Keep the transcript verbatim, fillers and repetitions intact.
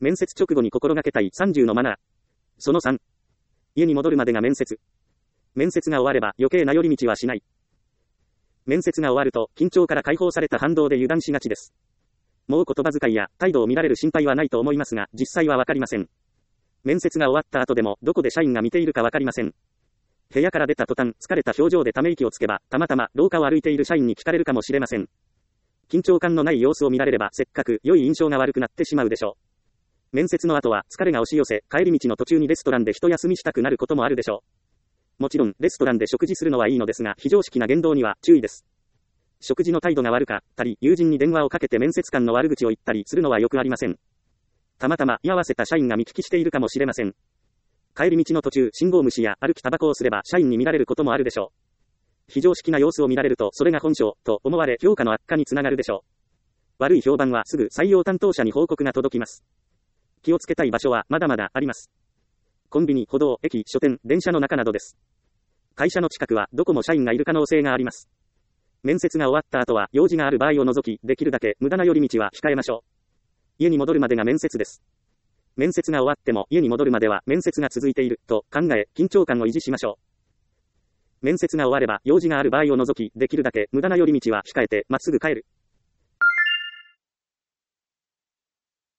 面接直後に心がけたいさんじゅうのマナー。そのさん。家に戻るまでが面接。面接が終われば余計な寄り道はしない。面接が終わると緊張から解放された反動で油断しがちです。もう言葉遣いや態度を見られる心配はないと思いますが、実際はわかりません。面接が終わった後でもどこで社員が見ているかわかりません。部屋から出た途端、疲れた表情でため息をつけば、たまたま廊下を歩いている社員に聞かれるかもしれません。緊張感のない様子を見られれば、せっかく良い印象が悪くなってしまうでしょう。面接の後は疲れが押し寄せ、帰り道の途中にレストランで一休みしたくなることもあるでしょう。もちろん、レストランで食事するのはいいのですが、非常識な言動には注意です。食事の態度が悪かったり、友人に電話をかけて面接官の悪口を言ったりするのはよくありません。たまたま居合わせた社員が見聞きしているかもしれません。帰り道の途中、信号無視や歩きタバコをすれば社員に見られることもあるでしょう。非常識な様子を見られると、それが本性と思われ評価の悪化につながるでしょう。悪い評判はすぐ採用担当者に報告が届きます。気をつけたい場所はまだまだあります。コンビニ、歩道、駅、書店、電車の中などです。会社の近くはどこも社員がいる可能性があります。面接が終わった後は用事がある場合を除き、できるだけ無駄な寄り道は控えましょう。家に戻るまでが面接です。面接が終わっても家に戻るまでは面接が続いていると考え、緊張感を維持しましょう。面接が終われば用事がある場合を除き、できるだけ無駄な寄り道は控えてまっすぐ帰る。